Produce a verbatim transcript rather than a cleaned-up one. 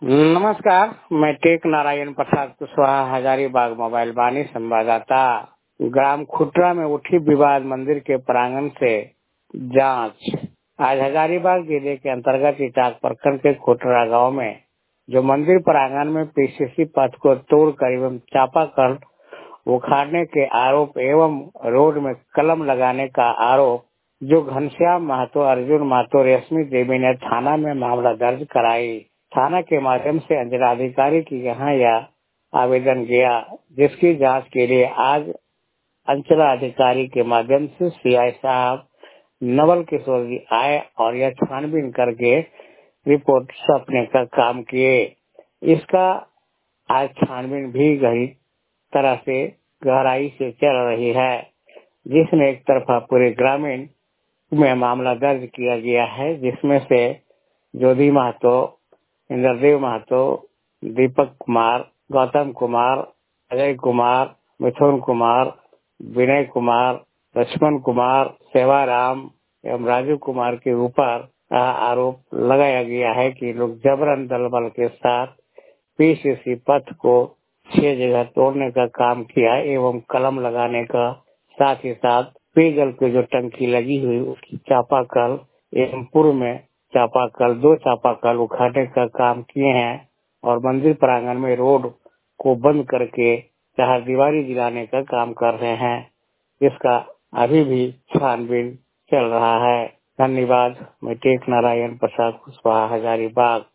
नमस्कार, मैं टेक नारायण प्रसाद कुशवाहा, हजारीबाग मोबाइल वाणी संवाददाता। ग्राम खुटरा में उठी विवाद मंदिर के प्रांगण से जांच। आज हजारीबाग जिले के अंतर्गत इटाक प्रखंड के खुटरा गांव में जो मंदिर प्रांगण में पीसीसी पथ को तोड़कर एवं चापाकल उखाड़ने के आरोप एवं रोड में कलम लगाने का आरोप जो घनश्याम महतो, अर्जुन महतो, रेशमी देवी ने थाना में मामला दर्ज कराई। थाना के माध्यम से अंचलाधिकारी की यहाँ यह आवेदन गया, जिसकी जांच के लिए आज अंचलाधिकारी के माध्यम से सीआई साहब नवल किशोर जी आए और यह छानबीन करके रिपोर्ट सौंपने का काम किए। इसका आज छानबीन भी गहरी तरह से गहराई से चल रही है, जिसमें एक तरफा पूरे ग्रामीण में मामला दर्ज किया गया है, जिसमें से ज्योति महतो, इंद्रदेव महतो, दीपक कुमार, गौतम कुमार, अजय कुमार, मिथुन कुमार, विनय कुमार, लक्ष्मण कुमार, सेवाराम एवं राजू कुमार के ऊपर आरोप लगाया गया है कि लोग जबरन दल बल के साथ पीसीसी पथ को छह जगह तोड़ने का काम किया एवं कलम लगाने का, साथ ही साथ पेयजल की जो टंकी लगी हुई उसकी चापाकल एवं पूर्व में चापाकल दो चापाकल उखाड़ने का काम किए हैं और मंदिर प्रांगण में रोड को बंद करके चार दीवारी दिलाने का काम कर रहे हैं, जिसका अभी भी छानबीन चल रहा है। धन्यवाद। मैं टेक नारायण प्रसाद कुशवाहा, हजारीबाग।